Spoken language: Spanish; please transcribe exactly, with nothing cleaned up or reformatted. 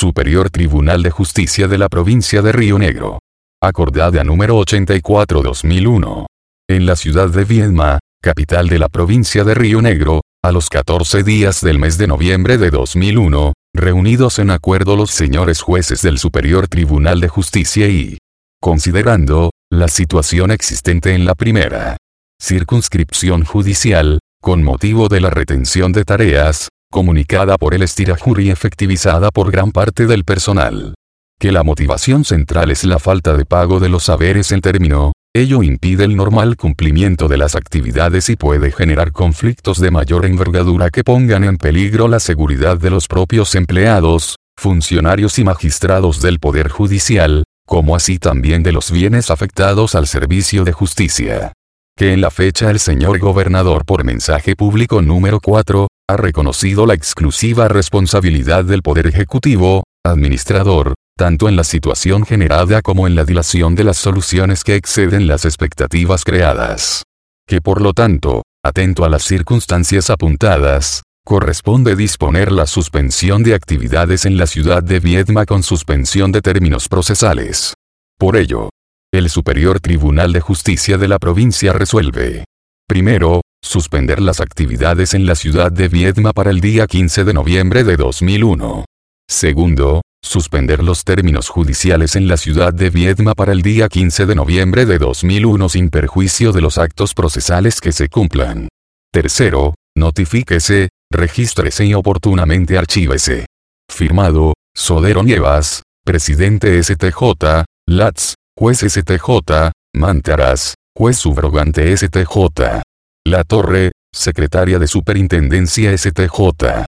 Superior Tribunal de Justicia de la Provincia de Río Negro. Acordada número ochenta y cuatro barra dos mil uno. En la ciudad de Viedma, capital de la provincia de Río Negro, a los catorce días del mes de noviembre de dos mil uno, reunidos en acuerdo los señores jueces del Superior Tribunal de Justicia y, considerando la situación existente en la primera circunscripción judicial, con motivo de la retención de tareas, comunicada por el Estirajur y efectivizada por gran parte del personal, que la motivación central es la falta de pago de los saberes en término, ello impide el normal cumplimiento de las actividades y puede generar conflictos de mayor envergadura que pongan en peligro la seguridad de los propios empleados, funcionarios y magistrados del Poder Judicial, como así también de los bienes afectados al servicio de justicia. Que en la fecha el señor gobernador por mensaje público número cuatro, ha reconocido la exclusiva responsabilidad del Poder Ejecutivo, administrador, tanto en la situación generada como en la dilación de las soluciones que exceden las expectativas creadas. Que por lo tanto, atento a las circunstancias apuntadas, corresponde disponer la suspensión de actividades en la ciudad de Viedma con suspensión de términos procesales. Por ello, el Superior Tribunal de Justicia de la provincia resuelve: primero, suspender las actividades en la ciudad de Viedma para el día quince de noviembre de dos mil uno. Segundo, suspender los términos judiciales en la ciudad de Viedma para el día quince de noviembre de dos mil uno sin perjuicio de los actos procesales que se cumplan. Tercero, notifíquese, regístrese y oportunamente archívese. Firmado, Sodero Nievas, Presidente S T J, Latz, Juez S T J, Mantaras, Juez Subrogante S T J. La Torre, Secretaria de Superintendencia S T J.